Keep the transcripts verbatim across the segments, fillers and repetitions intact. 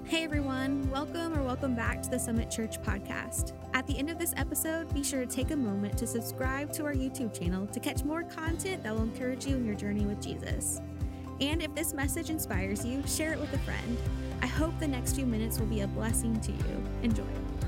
Hey everyone, welcome or welcome back to the Summit Church podcast. At the end of this episode, be sure to take a moment to subscribe to our YouTube channel to catch more content that will encourage you in your journey with Jesus. And if this message inspires you, share it with a friend. I hope the next few minutes will be a blessing to you. Enjoy.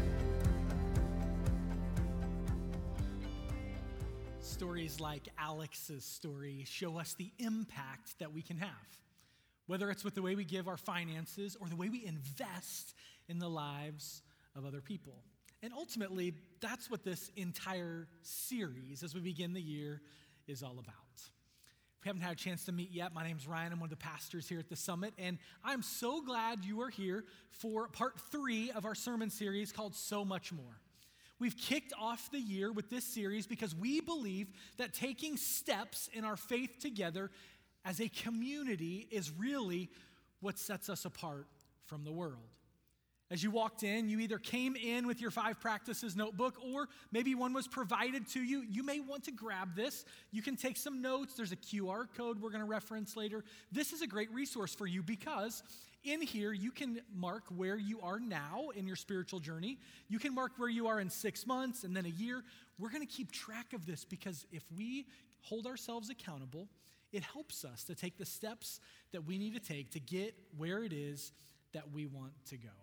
Stories like Alex's story show us the impact that we can have, whether it's with the way we give our finances or the way we invest in the lives of other people. And ultimately, that's what this entire series, as we begin the year, is all about. If we haven't had a chance to meet yet, my name's Ryan. I'm one of the pastors here at the Summit, and I'm so glad you are here for part three of our sermon series called So Much More. We've kicked off the year with this series because we believe that taking steps in our faith together as a community is really what sets us apart from the world. As you walked in, you either came in with your five practices notebook or maybe one was provided to you. You may want to grab this. You can take some notes. There's a Q R code we're going to reference later. This is a great resource for you because in here you can mark where you are now in your spiritual journey. You can mark where you are in six months and then a year. We're going to keep track of this because if we hold ourselves accountable, it helps us to take the steps that we need to take to get where it is that we want to go.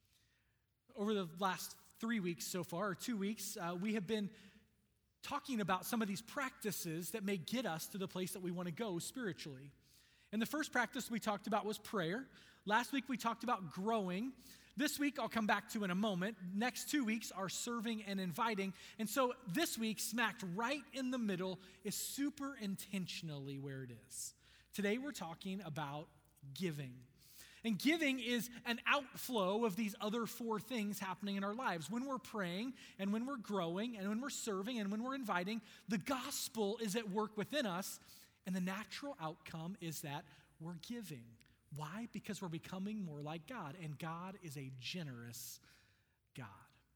Over the last three weeks so far, or two weeks, uh, we have been talking about some of these practices that may get us to the place that we want to go spiritually. And the first practice we talked about was prayer. Last week we talked about growing. This week I'll come back to in a moment. Next two weeks are serving and inviting. And so this week, smacked right in the middle, is super intentionally where it is. Today we're talking about giving. And giving is an outflow of these other four things happening in our lives. When we're praying and when we're growing and when we're serving and when we're inviting, the gospel is at work within us. And the natural outcome is that we're giving. Why? Because we're becoming more like God, and God is a generous God.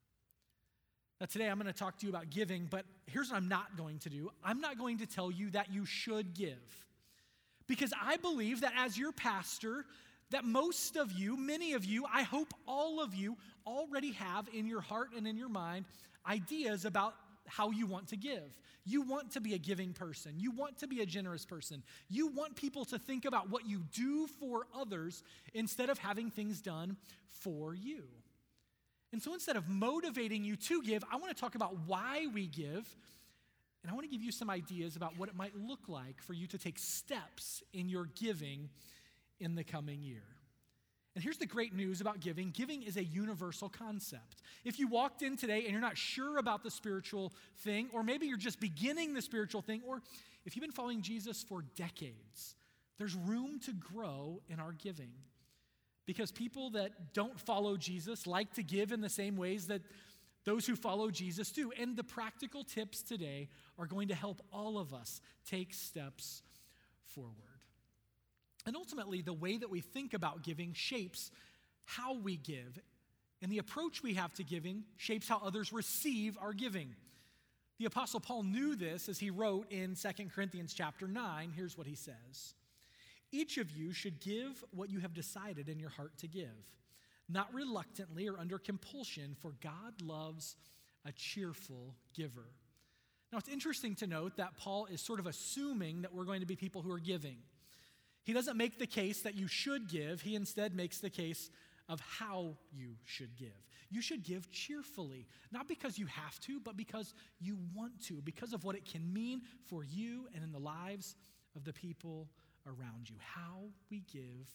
Now today I'm going to talk to you about giving, but here's what I'm not going to do. I'm not going to tell you that you should give. Because I believe that as your pastor, that most of you, many of you, I hope all of you already have in your heart and in your mind ideas about how you want to give. You want to be a giving person. You want to be a generous person. You want people to think about what you do for others instead of having things done for you. And so instead of motivating you to give, I want to talk about why we give, and I want to give you some ideas about what it might look like for you to take steps in your giving in the coming year. And here's the great news about giving. Giving is a universal concept. If you walked in today and you're not sure about the spiritual thing, or maybe you're just beginning the spiritual thing, or if you've been following Jesus for decades, there's room to grow in our giving. Because people that don't follow Jesus like to give in the same ways that those who follow Jesus do. And the practical tips today are going to help all of us take steps forward. And ultimately, the way that we think about giving shapes how we give, and the approach we have to giving shapes how others receive our giving. The Apostle Paul knew this as he wrote in Second Corinthians chapter nine. Here's what he says. Each of you should give what you have decided in your heart to give, not reluctantly or under compulsion, for God loves a cheerful giver. Now, it's interesting to note that Paul is sort of assuming that we're going to be people who are giving. He doesn't make the case that you should give. He instead makes the case of how you should give. You should give cheerfully, not because you have to, but because you want to, because of what it can mean for you and in the lives of the people around you. How we give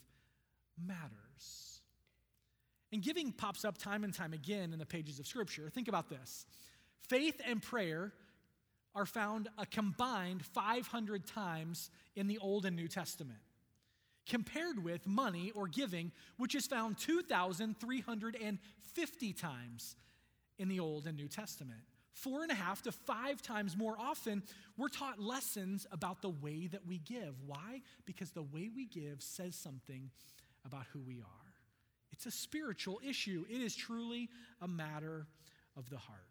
matters. And giving pops up time and time again in the pages of Scripture. Think about this. Faith and prayer are found a combined five hundred times in the Old and New Testament, compared with money or giving, which is found two thousand three hundred fifty times in the Old and New Testament. Four and a half to five times more often, we're taught lessons about the way that we give. Why? Because the way we give says something about who we are. It's a spiritual issue. It is truly a matter of the heart.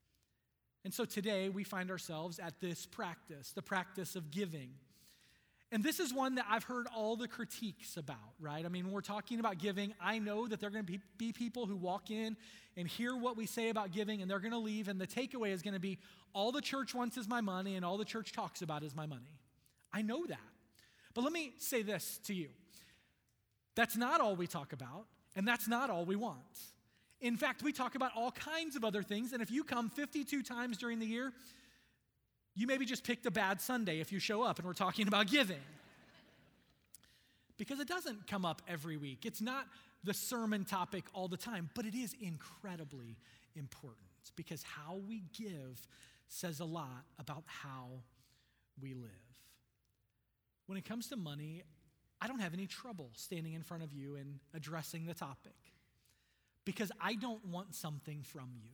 And so today we find ourselves at this practice, the practice of giving. And this is one that I've heard all the critiques about, right? I mean, when we're talking about giving, I know that there are going to be, be people who walk in and hear what we say about giving, and they're going to leave, and the takeaway is going to be, all the church wants is my money, and all the church talks about is my money. I know that. But let me say this to you. That's not all we talk about, and that's not all we want. In fact, we talk about all kinds of other things, and if you come fifty-two times during the year, you maybe just picked a bad Sunday if you show up and we're talking about giving. Because it doesn't come up every week. It's not the sermon topic all the time, but it is incredibly important because how we give says a lot about how we live. When it comes to money, I don't have any trouble standing in front of you and addressing the topic because I don't want something from you.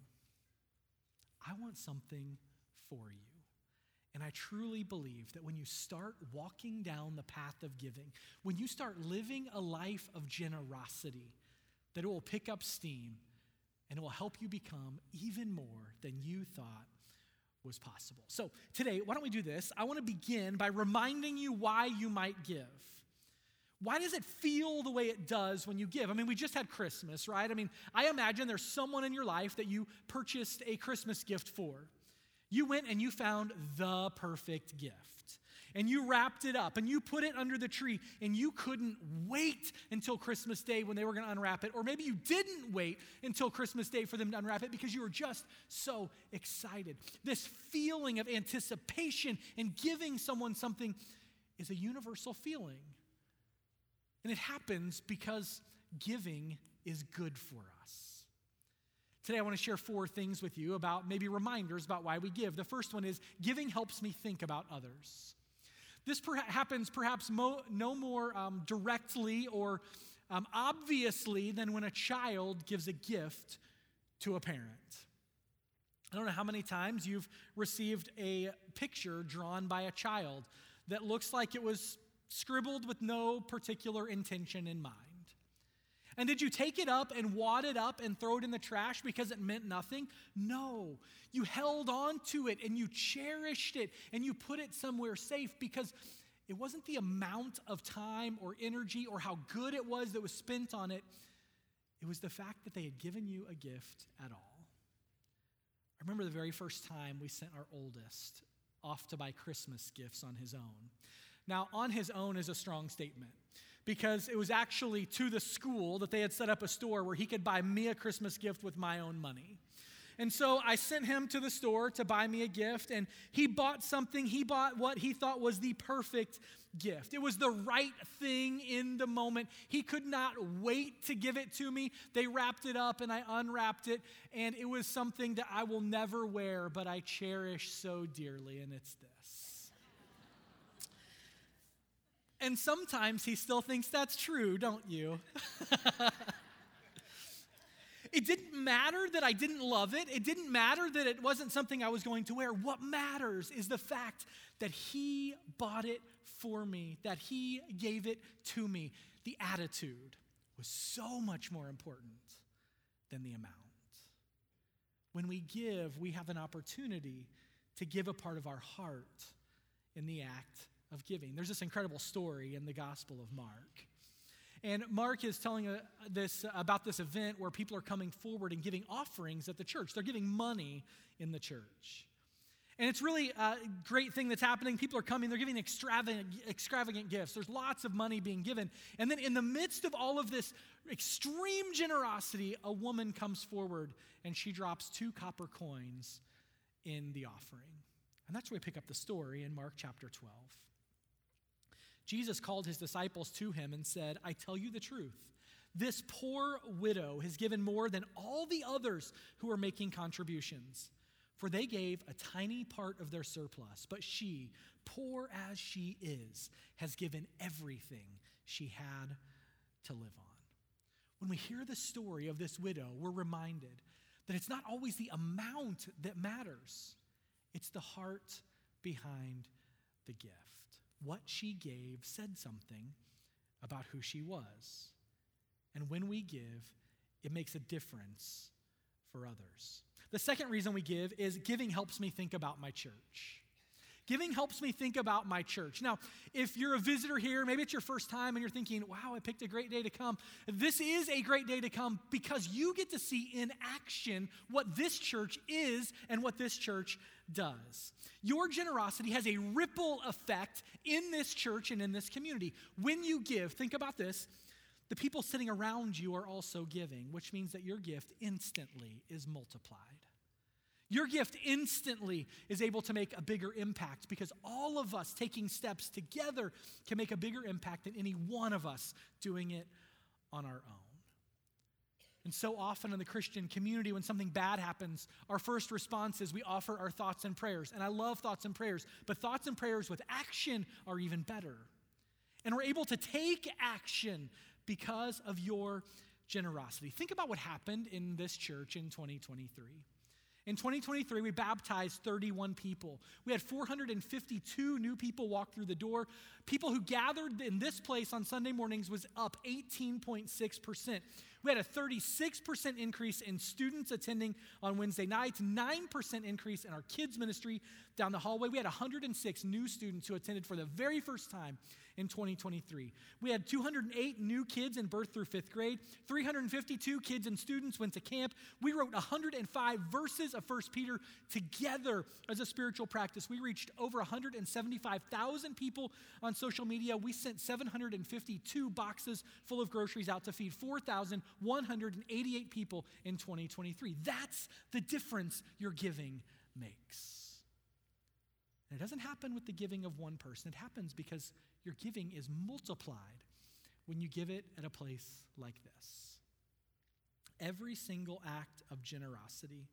I want something for you. And I truly believe that when you start walking down the path of giving, when you start living a life of generosity, that it will pick up steam and it will help you become even more than you thought was possible. So today, why don't we do this? I want to begin by reminding you why you might give. Why does it feel the way it does when you give? I mean, we just had Christmas, right? I mean, I imagine there's someone in your life that you purchased a Christmas gift for. You went and you found the perfect gift, and you wrapped it up, and you put it under the tree, and you couldn't wait until Christmas Day when they were going to unwrap it, or maybe you didn't wait until Christmas Day for them to unwrap it because you were just so excited. This feeling of anticipation and giving someone something is a universal feeling, and it happens because giving is good for us. Today, I want to share four things with you about maybe reminders about why we give. The first one is giving helps me think about others. This per- happens perhaps mo- no more um, directly or um, obviously than when a child gives a gift to a parent. I don't know how many times you've received a picture drawn by a child that looks like it was scribbled with no particular intention in mind. And did you take it up and wad it up and throw it in the trash because it meant nothing? No. You held on to it and you cherished it and you put it somewhere safe because it wasn't the amount of time or energy or how good it was that was spent on it. It was the fact that they had given you a gift at all. I remember the very first time we sent our oldest off to buy Christmas gifts on his own. Now, on his own is a strong statement, because it was actually to the school that they had set up a store where he could buy me a Christmas gift with my own money. And so I sent him to the store to buy me a gift, and he bought something. He bought what he thought was the perfect gift. It was the right thing in the moment. He could not wait to give it to me. They wrapped it up, and I unwrapped it, and it was something that I will never wear, but I cherish so dearly, and it's this. And sometimes he still thinks that's true, don't you? It didn't matter that I didn't love it. It didn't matter that it wasn't something I was going to wear. What matters is the fact that he bought it for me, that he gave it to me. The attitude was so much more important than the amount. When we give, we have an opportunity to give a part of our heart in the act of giving. There's this incredible story in the Gospel of Mark. And Mark is telling uh, this uh, about this event where people are coming forward and giving offerings at the church. They're giving money in the church. And it's really a great thing that's happening. People are coming, they're giving extravagant, extravagant gifts. There's lots of money being given. And then in the midst of all of this extreme generosity, a woman comes forward and she drops two copper coins in the offering. And that's where we pick up the story in Mark chapter twelve. Jesus called his disciples to him and said, I tell you the truth. This poor widow has given more than all the others who are making contributions. For they gave a tiny part of their surplus, but she, poor as she is, has given everything she had to live on. When we hear the story of this widow, we're reminded that it's not always the amount that matters. It's the heart behind the gift. What she gave said something about who she was. And when we give, it makes a difference for others. The second reason we give is giving helps me think about my church. Giving helps me think about my church. Now, if you're a visitor here, maybe it's your first time and you're thinking, wow, I picked a great day to come. This is a great day to come because you get to see in action what this church is and what this church does. Your generosity has a ripple effect in this church and in this community. When you give, think about this, the people sitting around you are also giving, which means that your gift instantly is multiplied. Your gift instantly is able to make a bigger impact because all of us taking steps together can make a bigger impact than any one of us doing it on our own. And so often in the Christian community, when something bad happens, our first response is we offer our thoughts and prayers. And I love thoughts and prayers, but thoughts and prayers with action are even better. And we're able to take action because of your generosity. Think about what happened in this church in twenty twenty-three. In twenty twenty-three, we baptized thirty-one people. We had four hundred fifty-two new people walk through the door. People who gathered in this place on Sunday mornings was up eighteen point six percent. We had a thirty-six percent increase in students attending on Wednesday nights, nine percent increase in our kids ministry down the hallway. We had one hundred six new students who attended for the very first time in twenty twenty-three. We had two hundred eight new kids in birth through fifth grade. three hundred fifty-two kids and students went to camp. We wrote one hundred five verses of First Peter together as a spiritual practice. We reached over one hundred seventy-five thousand people on social media. We sent seven hundred fifty-two boxes full of groceries out to feed four thousand one hundred eighty-eight people in twenty twenty-three. That's the difference your giving makes. And it doesn't happen with the giving of one person. It happens because your giving is multiplied when you give it at a place like this. Every single act of generosity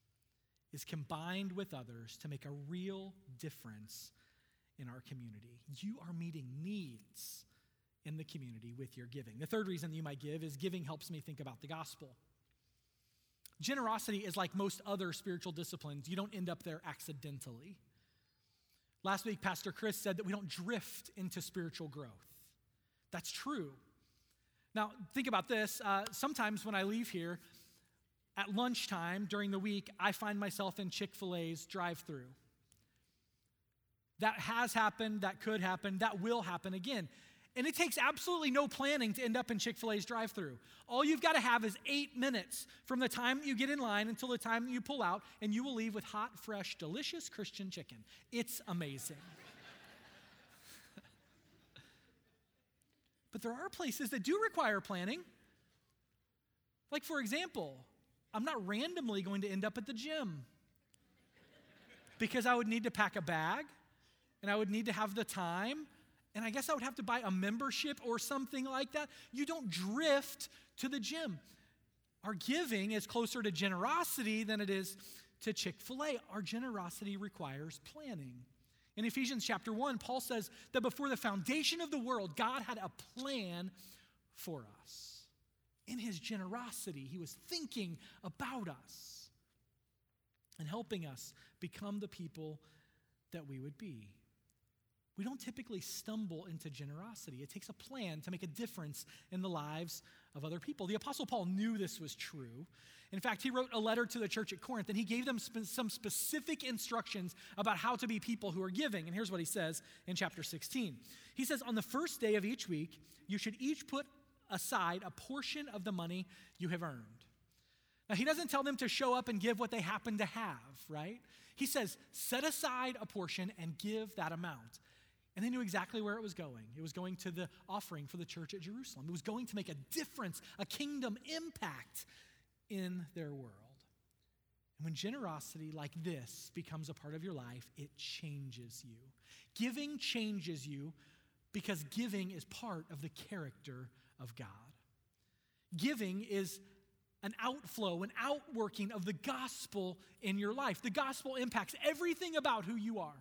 is combined with others to make a real difference in our community. You are meeting needs in the community with your giving. The third reason that you might give is giving helps me think about the gospel. Generosity is like most other spiritual disciplines. You don't end up there accidentally. Last week, Pastor Chris said that we don't drift into spiritual growth. That's true. Now, think about this. Uh, sometimes when I leave here, at lunchtime during the week, I find myself in Chick-fil-A's drive-thru. That has happened, that could happen, that will happen again. And it takes absolutely no planning to end up in Chick-fil-A's drive-thru. All you've got to have is eight minutes from the time you get in line until the time you pull out, and you will leave with hot, fresh, delicious Christian chicken. It's amazing. But there are places that do require planning. Like, for example, I'm not randomly going to end up at the gym because I would need to pack a bag, and I would need to have the time, and I guess I would have to buy a membership or something like that. You don't drift to the gym. Our giving is closer to generosity than it is to Chick-fil-A. Our generosity requires planning. In Ephesians chapter one, Paul says that before the foundation of the world, God had a plan for us. In his generosity, he was thinking about us and helping us become the people that we would be. We don't typically stumble into generosity. It takes a plan to make a difference in the lives of other people. The Apostle Paul knew this was true. In fact, he wrote a letter to the church at Corinth, and he gave them sp- some specific instructions about how to be people who are giving. And here's what he says in chapter sixteen. He says, on the first day of each week, you should each put aside a portion of the money you have earned. Now, he doesn't tell them to show up and give what they happen to have, right? He says, set aside a portion and give that amount. And they knew exactly where it was going. It was going to the offering for the church at Jerusalem. It was going to make a difference, a kingdom impact in their world. And when generosity like this becomes a part of your life, it changes you. Giving changes you because giving is part of the character of God. Giving is an outflow, an outworking of the gospel in your life. The gospel impacts everything about who you are.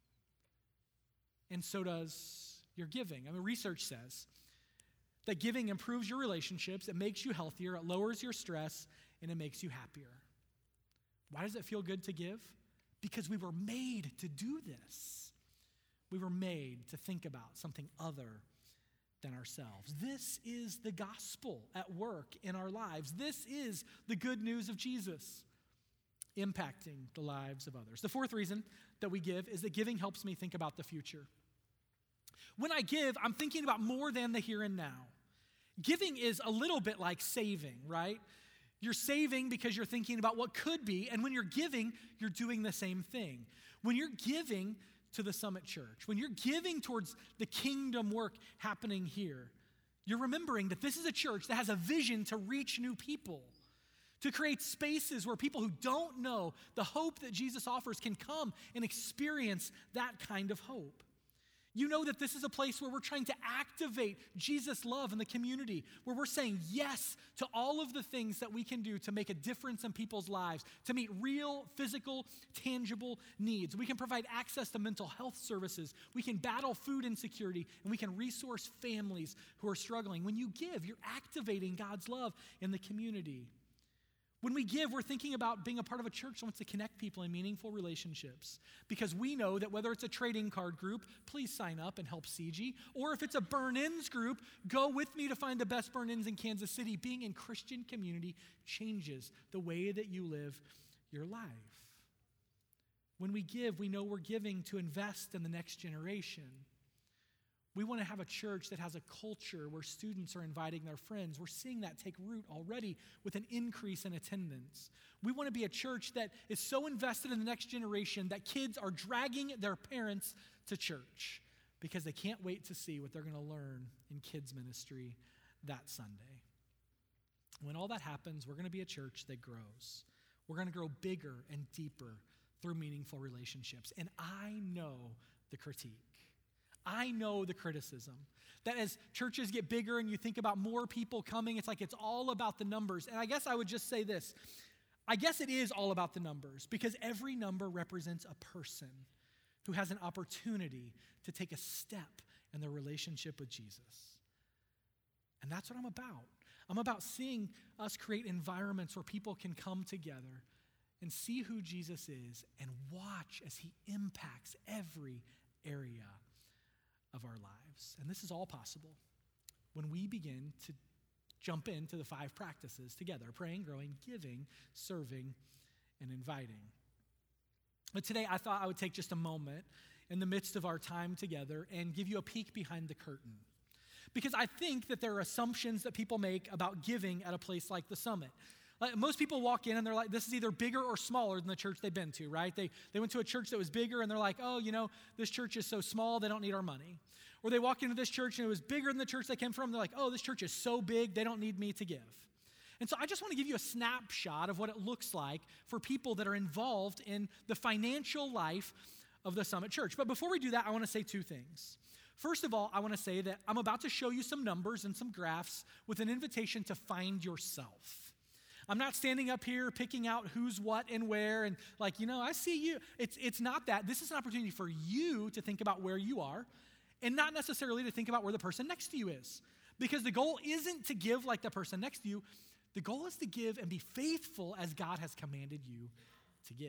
And so does your giving. I mean, research says that giving improves your relationships, it makes you healthier, it lowers your stress, and it makes you happier. Why does it feel good to give? Because we were made to do this. We were made to think about something other than ourselves. This is the gospel at work in our lives. This is the good news of Jesus impacting the lives of others. The fourth reason that we give is that giving helps me think about the future. When I give, I'm thinking about more than the here and now. Giving is a little bit like saving, right? You're saving because you're thinking about what could be, and when you're giving, you're doing the same thing. When you're giving to the Summit Church, when you're giving towards the kingdom work happening here, you're remembering that this is a church that has a vision to reach new people, to create spaces where people who don't know the hope that Jesus offers can come and experience that kind of hope. You know that this is a place where we're trying to activate Jesus' love in the community, where we're saying yes to all of the things that we can do to make a difference in people's lives, to meet real, physical, tangible needs. We can provide access to mental health services. We can battle food insecurity, and we can resource families who are struggling. When you give, you're activating God's love in the community. When we give, we're thinking about being a part of a church that wants to connect people in meaningful relationships. Because we know that whether it's a trading card group, please sign up and help C G. Or if it's a burn-ins group, go with me to find the best burn-ins in Kansas City. Being in Christian community changes the way that you live your life. When we give, we know we're giving to invest in the next generation. We want to have a church that has a culture where students are inviting their friends. We're seeing that take root already with an increase in attendance. We want to be a church that is so invested in the next generation that kids are dragging their parents to church because they can't wait to see what they're going to learn in kids ministry that Sunday. When all that happens, we're going to be a church that grows. We're going to grow bigger and deeper through meaningful relationships. And I know the critique. I know the criticism that as churches get bigger and you think about more people coming, it's like it's all about the numbers. And I guess I would just say this. I guess it is all about the numbers because every number represents a person who has an opportunity to take a step in their relationship with Jesus. And that's what I'm about. I'm about seeing us create environments where people can come together and see who Jesus is and watch as he impacts every area of our lives. And this is all possible when we begin to jump into the five practices together: praying, growing, giving, serving, and inviting. But today I thought I would take just a moment in the midst of our time together and give you a peek behind the curtain. Because I think that there are assumptions that people make about giving at a place like the Summit. Like most people walk in and they're like, this is either bigger or smaller than the church they've been to, right? They they went to a church that was bigger and they're like, oh, you know, this church is so small, they don't need our money. Or they walk into this church and it was bigger than the church they came from. They're like, oh, this church is so big, they don't need me to give. And so I just want to give you a snapshot of what it looks like for people that are involved in the financial life of the Summit Church. But before we do that, I want to say two things. First of all, I want to say that I'm about to show you some numbers and some graphs with an invitation to find yourself. I'm not standing up here picking out who's what and where and like, you know, I see you. It's, it's not that. This is an opportunity for you to think about where you are and not necessarily to think about where the person next to you is. Because the goal isn't to give like the person next to you. The goal is to give and be faithful as God has commanded you to give.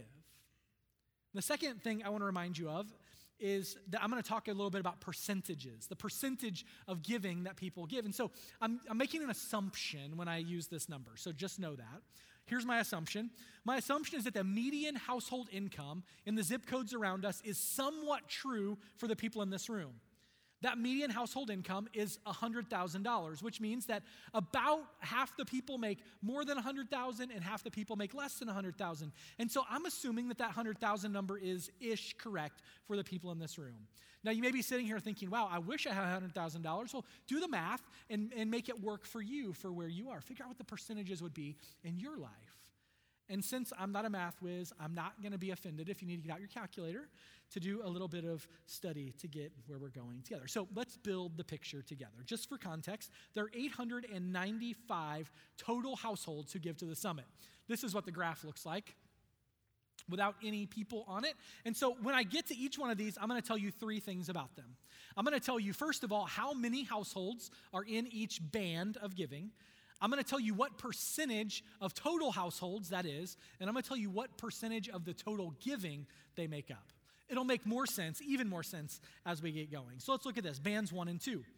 The second thing I want to remind you of is that I'm going to talk a little bit about percentages, the percentage of giving that people give. And so I'm, I'm making an assumption when I use this number, so just know that. Here's my assumption. My assumption is that the median household income in the zip codes around us is somewhat true for the people in this room. That median household income is one hundred thousand dollars, which means that about half the people make more than one hundred thousand dollars and half the people make less than one hundred thousand dollars. And so I'm assuming that that one hundred thousand dollars number is ish correct for the people in this room. Now you may be sitting here thinking, wow, I wish I had one hundred thousand dollars. Well, do the math and, and make it work for you for where you are. Figure out what the percentages would be in your life. And since I'm not a math whiz, I'm not going to be offended if you need to get out your calculator to do a little bit of study to get where we're going together. So let's build the picture together. Just for context, there are eight hundred ninety-five total households who give to the Summit. This is what the graph looks like without any people on it. And so when I get to each one of these, I'm going to tell you three things about them. I'm going to tell you, first of all, how many households are in each band of giving. I'm going to tell you what percentage of total households that is, and I'm going to tell you what percentage of the total giving they make up. It'll make more sense, even more sense, as we get going. So let's look at this, bands one and two.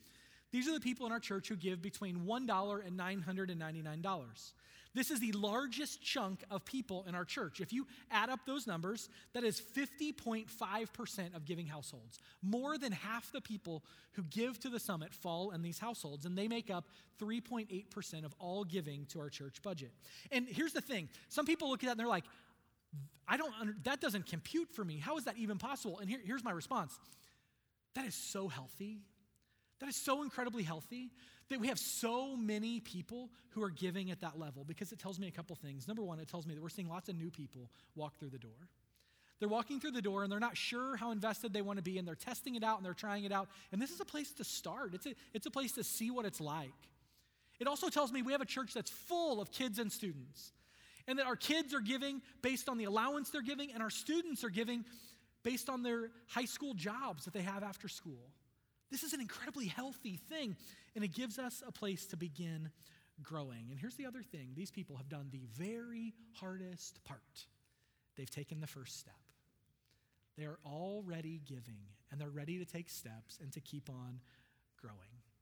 These are the people in our church who give between one dollar and nine hundred ninety-nine dollars. This is the largest chunk of people in our church. If you add up those numbers, that is fifty point five percent of giving households. More than half the people who give to the summit fall in these households, and they make up three point eight percent of all giving to our church budget. And here's the thing. Some people look at that and they're like, I don't, under, that doesn't compute for me. How is that even possible? And here, here's my response. That is so healthy. That is so incredibly healthy that we have so many people who are giving at that level, because it tells me a couple things. Number one, it tells me that we're seeing lots of new people walk through the door. They're walking through the door and they're not sure how invested they want to be, and they're testing it out and they're trying it out. And this is a place to start. It's a, it's a place to see what it's like. It also tells me we have a church that's full of kids and students, and that our kids are giving based on the allowance they're giving, and our students are giving based on their high school jobs that they have after school. This is an incredibly healthy thing, and it gives us a place to begin growing. And here's the other thing. These people have done the very hardest part. They've taken the first step. They are already giving, and they're ready to take steps and to keep on growing.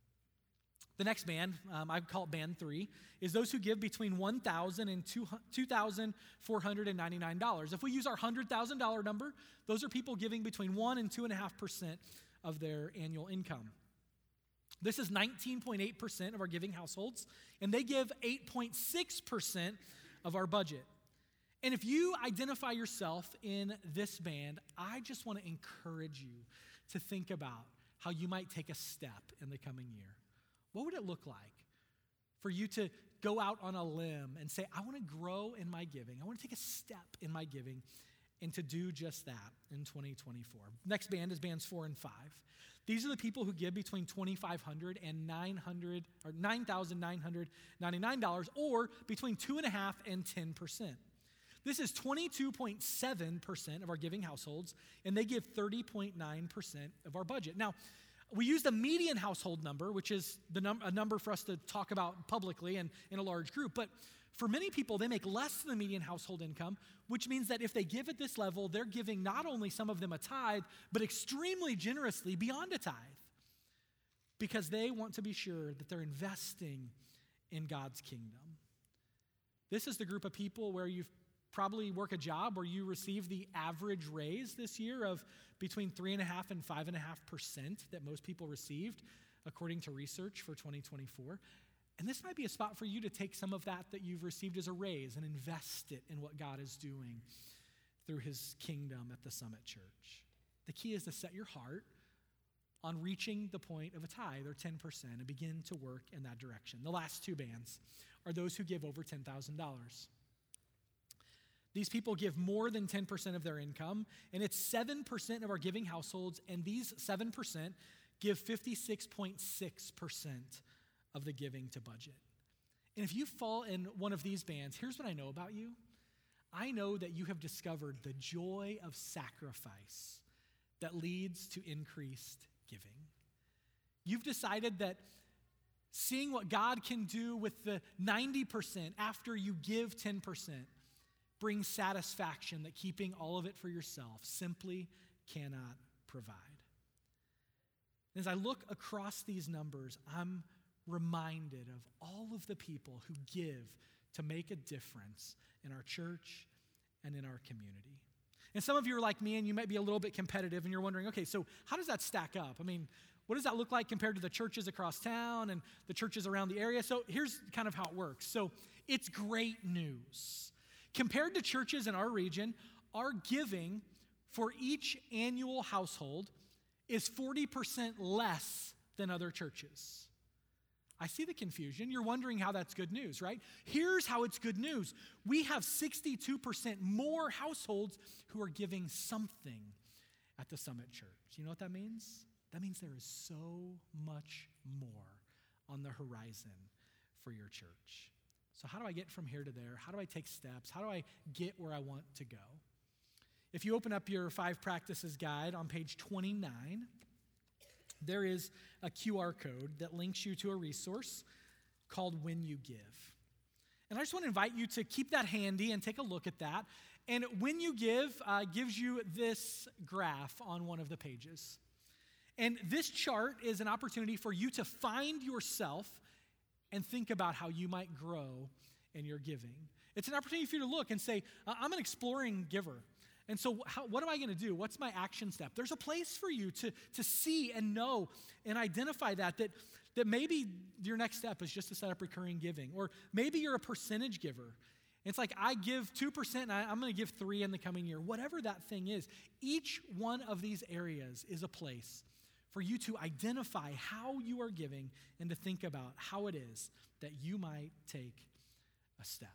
The next band, um, I call it band three, is those who give between one thousand dollars and two thousand four hundred ninety-nine dollars. If we use our one hundred thousand dollars number, those are people giving between one and two point five percent of their annual income. This is nineteen point eight percent of our giving households, and they give eight point six percent of our budget. And if you identify yourself in this band, I just want to encourage you to think about how you might take a step in the coming year. What would it look like for you to go out on a limb and say, I want to grow in my giving. I want to take a step in my giving, and to do just that in twenty twenty-four. Next band is bands four and five. These are the people who give between twenty-five hundred dollars and nine hundred dollars or nine thousand nine hundred ninety-nine dollars, or between two point five and ten percent. This is twenty-two point seven percent of our giving households, and they give thirty point nine percent of our budget. Now, we use the median household number, which is the num- a number for us to talk about publicly and in a large group. But for many people, they make less than the median household income, which means that if they give at this level, they're giving not only some of them a tithe, but extremely generously beyond a tithe, because they want to be sure that they're investing in God's kingdom. This is the group of people where you've probably work a job where you receive the average raise this year of between three and a half and five and a half percent that most people received, according to research for twenty twenty-four. And this might be a spot for you to take some of that that you've received as a raise and invest it in what God is doing through his kingdom at the Summit Church. The key is to set your heart on reaching the point of a tithe or ten percent and begin to work in that direction. The last two bands are those who give over ten thousand dollars. These people give more than ten percent of their income, and it's seven percent of our giving households, and these seven percent give fifty-six point six percent of the giving to budget. And if you fall in one of these bands, here's what I know about you. I know that you have discovered the joy of sacrifice that leads to increased giving. You've decided that seeing what God can do with the ninety percent after you give ten percent brings satisfaction that keeping all of it for yourself simply cannot provide. As I look across these numbers, I'm reminded of all of the people who give to make a difference in our church and in our community. And some of you are like me, and you might be a little bit competitive, and you're wondering, okay, so how does that stack up? I mean, what does that look like compared to the churches across town and the churches around the area? So here's kind of how it works. So it's great news. Compared to churches in our region, our giving for each annual household is forty percent less than other churches. I see the confusion. You're wondering how that's good news, right? Here's how it's good news. We have sixty-two percent more households who are giving something at the Summit Church. You know what that means? That means there is so much more on the horizon for your church. So how do I get from here to there? How do I take steps? How do I get where I want to go? If you open up your Five Practices Guide on page twenty-nine, there is a Q R code that links you to a resource called When You Give. And I just want to invite you to keep that handy and take a look at that. And When You Give uh, gives you this graph on one of the pages. And this chart is an opportunity for you to find yourself and think about how you might grow in your giving. It's an opportunity for you to look and say, I'm an exploring giver. And so how, what am I going to do? What's my action step? There's a place for you to, to see and know and identify that, that, that maybe your next step is just to set up recurring giving. Or maybe you're a percentage giver. It's like, I give two percent and I, I'm going to give three in the coming year. Whatever that thing is, each one of these areas is a place for you to identify how you are giving and to think about how it is that you might take a step.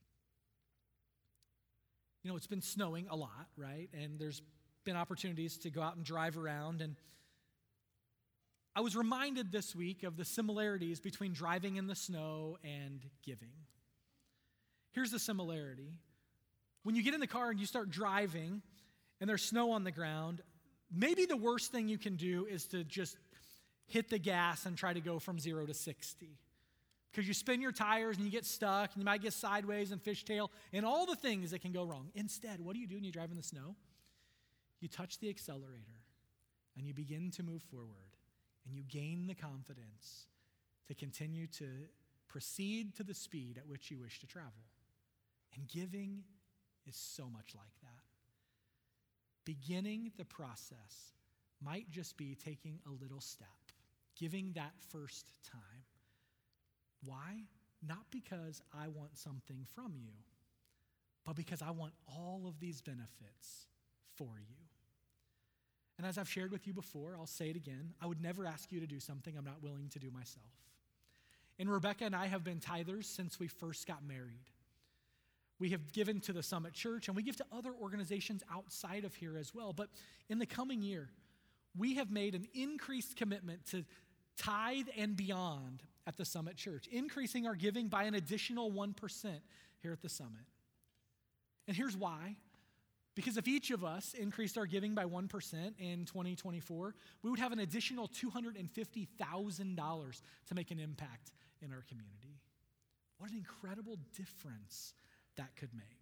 You know, it's been snowing a lot, right? And there's been opportunities to go out and drive around. And I was reminded this week of the similarities between driving in the snow and giving. Here's the similarity. When you get in the car and you start driving and there's snow on the ground, maybe the worst thing you can do is to just hit the gas and try to go from zero to sixty. Because you spin your tires and you get stuck and you might get sideways and fishtail and all the things that can go wrong. Instead, what do you do when you drive in the snow? You touch the accelerator and you begin to move forward and you gain the confidence to continue to proceed to the speed at which you wish to travel. And giving is so much like that. Beginning the process might just be taking a little step, giving that first time. Why? Not because I want something from you, but because I want all of these benefits for you. And as I've shared with you before, I'll say it again, I would never ask you to do something I'm not willing to do myself. And Rebecca and I have been tithers since we first got married. We have given to the Summit Church, and we give to other organizations outside of here as well. But in the coming year, we have made an increased commitment to tithe and beyond at the Summit Church, increasing our giving by an additional one percent here at the Summit. And here's why. Because if each of us increased our giving by one percent in twenty twenty-four, we would have an additional two hundred fifty thousand dollars to make an impact in our community. What an incredible difference that could make.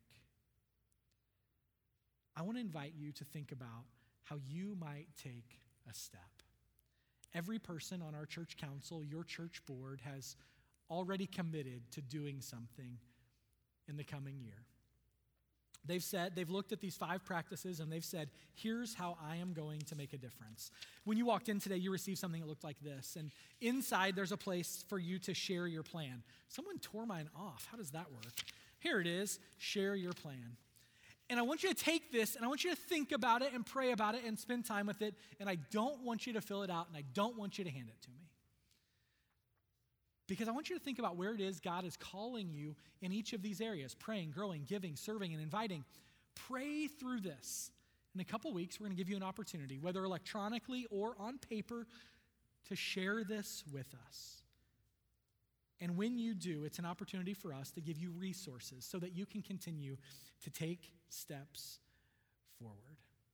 I want to invite you to think about how you might take a step. Every person on our church council, your church board, has already committed to doing something in the coming year. They've said, they've looked at these five practices and they've said, here's how I am going to make a difference. When you walked in today, you received something that looked like this. And inside, there's a place for you to share your plan. Someone tore mine off. How does that work? Here it is, share your plan. And I want you to take this and I want you to think about it and pray about it and spend time with it. And I don't want you to fill it out and I don't want you to hand it to me. Because I want you to think about where it is God is calling you in each of these areas: praying, growing, giving, serving, and inviting. Pray through this. In a couple weeks, we're going to give you an opportunity, whether electronically or on paper, to share this with us. And when you do, it's an opportunity for us to give you resources so that you can continue to take steps forward.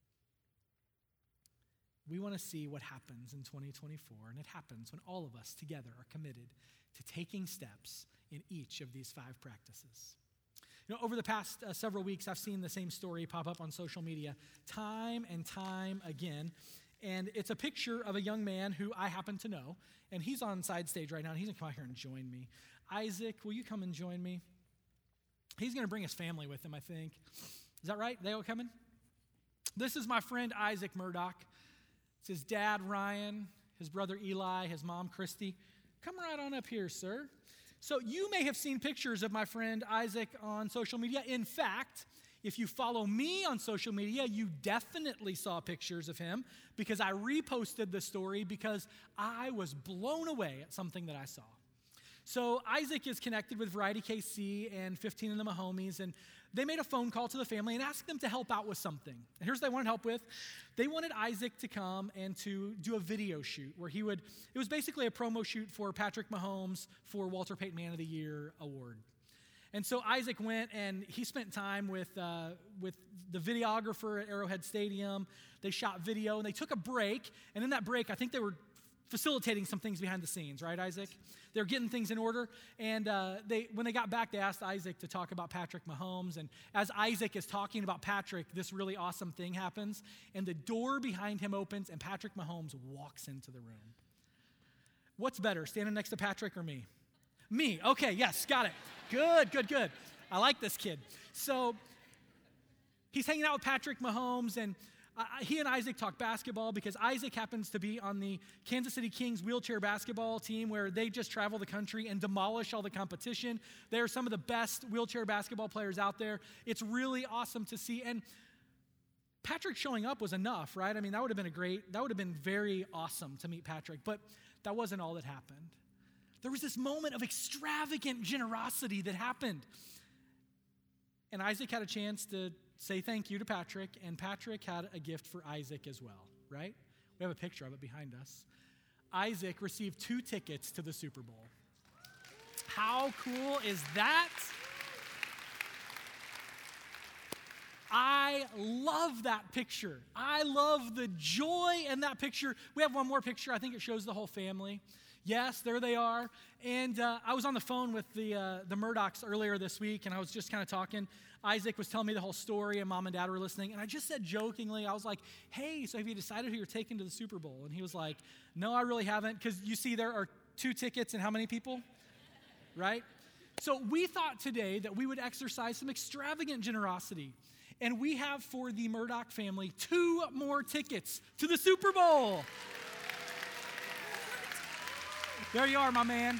We want to see what happens in twenty twenty-four, and it happens when all of us together are committed to taking steps in each of these five practices. You know, over the past uh, several weeks, I've seen the same story pop up on social media time and time again. And it's a picture of a young man who I happen to know, and he's on side stage right now, and he's going to come out here and join me. Isaac, will you come and join me? He's going to bring his family with him, I think. Is that right? They all coming? This is my friend Isaac Murdoch. It's his dad, Ryan, his brother Eli, his mom, Christy. Come right on up here, sir. So you may have seen pictures of my friend Isaac on social media. In fact, if you follow me on social media, you definitely saw pictures of him because I reposted the story because I was blown away at something that I saw. So Isaac is connected with Variety K C and fifteen of the Mahomies, and they made a phone call to the family and asked them to help out with something. And here's what they wanted help with. They wanted Isaac to come and to do a video shoot where he would, it was basically a promo shoot for Patrick Mahomes for Walter Payton Man of the Year award. And so Isaac went and he spent time with uh, with the videographer at Arrowhead Stadium. They shot video and they took a break. And in that break, I think they were facilitating some things behind the scenes, right, Isaac? They're getting things in order, and uh, they when they got back, they asked Isaac to talk about Patrick Mahomes, and as Isaac is talking about Patrick, this really awesome thing happens, and the door behind him opens, and Patrick Mahomes walks into the room. What's better, standing next to Patrick or me? Me, okay, yes, got it. Good, good, good. I like this kid. So he's hanging out with Patrick Mahomes, and Uh, he and Isaac talk basketball because Isaac happens to be on the Kansas City Kings wheelchair basketball team where they just travel the country and demolish all the competition. They're some of the best wheelchair basketball players out there. It's really awesome to see. And Patrick showing up was enough, right? I mean, that would have been a great, that would have been very awesome to meet Patrick, but that wasn't all that happened. There was this moment of extravagant generosity that happened. And Isaac had a chance to say thank you to Patrick, and Patrick had a gift for Isaac as well, right? We have a picture of it behind us. Isaac received two tickets to the Super Bowl. How cool is that? I love that picture. I love the joy in that picture. We have one more picture. I think it shows the whole family. Yes, there they are. And uh, I was on the phone with the uh, the Murdochs earlier this week, and I was just kind of talking. Isaac was telling me the whole story, and Mom and Dad were listening. And I just said jokingly, I was like, hey, so have you decided who you're taking to the Super Bowl? And he was like, no, I really haven't, because you see there are two tickets and how many people? Right? So we thought today that we would exercise some extravagant generosity. And we have for the Murdoch family two more tickets to the Super Bowl. There you are, my man.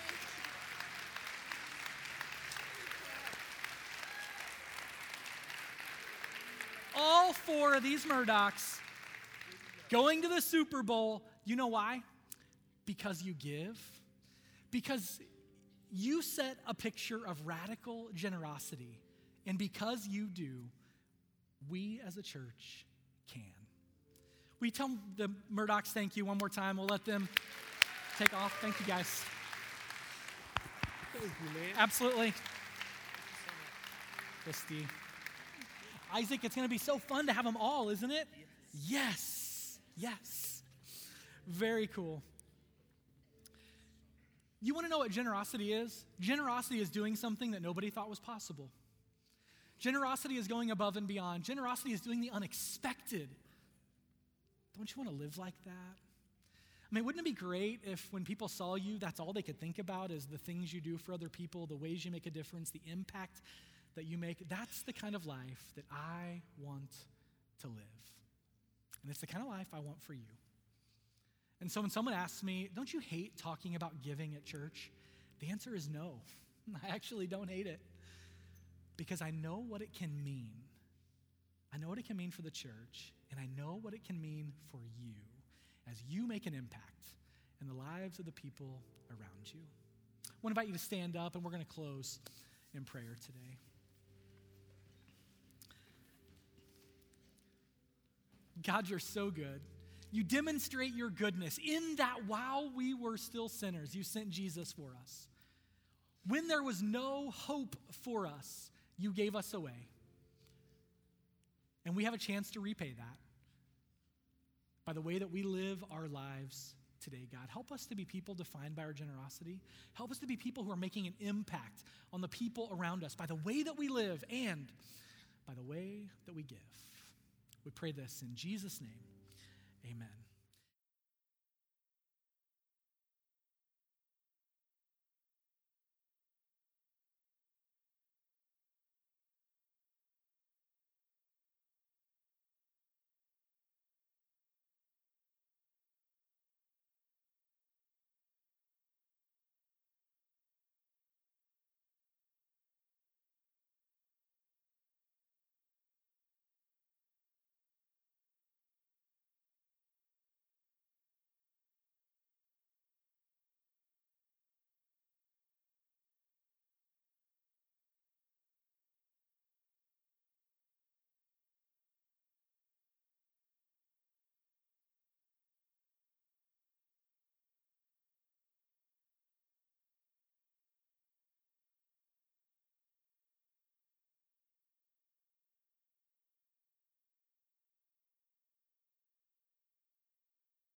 All four of these Murdochs going to the Super Bowl. You know why? Because you give. Because you set a picture of radical generosity. And because you do, we as a church can. We tell the Murdochs thank you one more time. We'll let them take off. Thank you, guys. Thank you, man. Absolutely. Christy. Isaac, it's going to be so fun to have them all, isn't it? Yes. Yes. Yes. Very cool. You want to know what generosity is? Generosity is doing something that nobody thought was possible. Generosity is going above and beyond. Generosity is doing the unexpected. Don't you want to live like that? I mean, wouldn't it be great if when people saw you, that's all they could think about is the things you do for other people, the ways you make a difference, the impact that you make? That's the kind of life that I want to live. And it's the kind of life I want for you. And so when someone asks me, don't you hate talking about giving at church? The answer is no. I actually don't hate it. Because I know what it can mean. I know what it can mean for the church, and I know what it can mean for you as you make an impact in the lives of the people around you. I want to invite you to stand up, and we're going to close in prayer today. God, you're so good. You demonstrate your goodness in that while we were still sinners, you sent Jesus for us. When there was no hope for us, you gave us away. And we have a chance to repay that by the way that we live our lives today, God. Help us to be people defined by our generosity. Help us to be people who are making an impact on the people around us by the way that we live and by the way that we give. We pray this in Jesus' name. Amen.